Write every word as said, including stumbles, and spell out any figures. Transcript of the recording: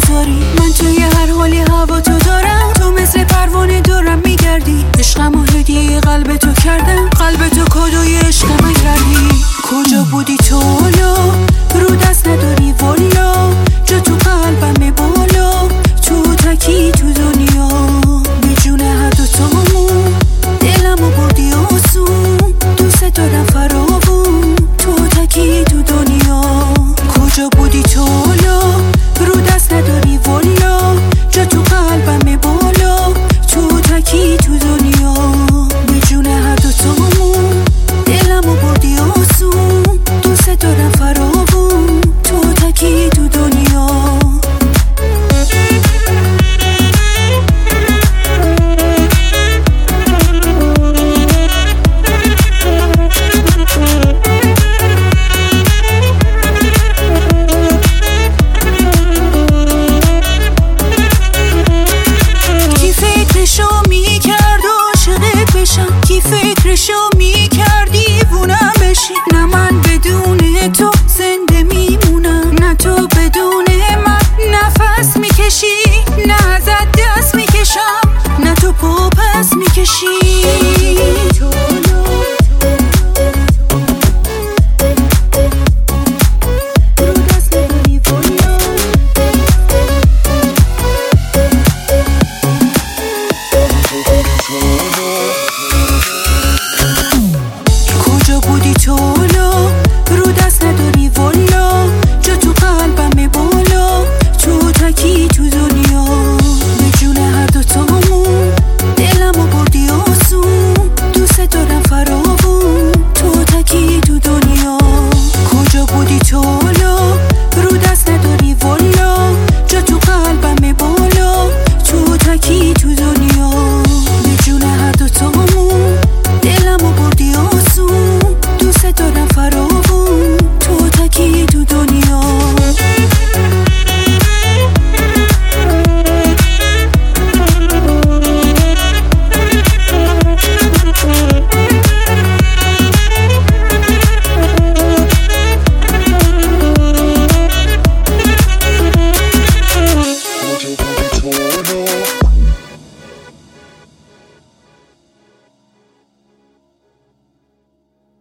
میذاری. من توی هر حالی هوا تو دارم، تو مثل پروانه دارم میگردی. عشقم و هدیه قلب تو کردم، قلب تو کادوی عشق من کردی. کجا بودی تو حالا؟ رو دست نداری والا، جا تو قلبم بالا، تو تکی تو دنیا. به جون هر دو تامون دلمو بردی آسون، دوست دارم فراوون، تو تکی تو دنیا. کجا بودی تو حالا؟ رو دست نداری والا، جا تو قلبم بالا، تو تکی تو دنیا. به جون هر دو تامون دلمو بردی آسون، دوست دارم فراوون، تو تکی تو دنیا. کی فکرشو میکرد دیوونم بشی؟ نه من بدون تو زنده میمونم، نه تو بدون من نفس میکشی. نه ازت دست میکشم، نه تو پا پس میکشی. کجا بودی تو حالا؟ رو دست نداری والا، جا تو قلبم بالا، تو تکی تو دنیا. به جون هر دو تامون دلمو بردی آسون، دوست دارم فراوون، تو تکی تو دنیا. کجا بودی تو حالا؟ رو دست نداری والا، جا تو قلبم بالا، تو تکی تو دنیا. به جون هر دو تامون دلمو بردی آسون، دوست دارم فراوون، تو تکی تو دنیا. کجا بودی تو حالا؟